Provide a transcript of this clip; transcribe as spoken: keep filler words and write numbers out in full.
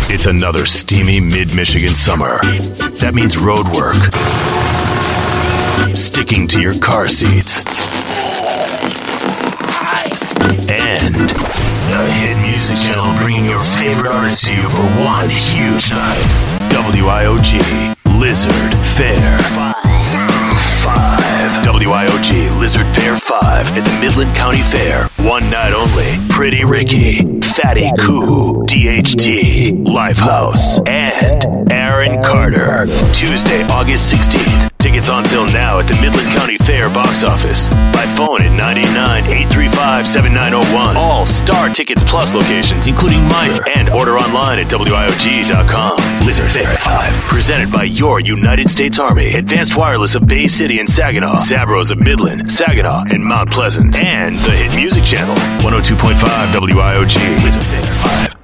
It's another steamy mid-Michigan summer. That means road work, sticking to your car seats, and a hit music channel bringing your favorite artists to you for one huge night. W I O G Lizard Fair five. W I O G Lizard Fair five at the Midland County Fair. One night only. Pretty Ricky, Fatty Coo, D H T, Lifehouse, and Aaron Carter. Tuesday, August sixteenth. Tickets on sale now at the Midland County Fair box office. By phone at nine eight nine, eight three five, seven nine zero one. All Star Tickets Plus locations, including Meyer. And order online at W I O G dot com. Lizard Fair five. Presented by your United States Army. Advanced Wireless of Bay City and Saginaw. Sabros of Midland, Saginaw, and Mount Pleasant. And the Hit Music Channel. one oh two point five W I O G. Lizard Fair five.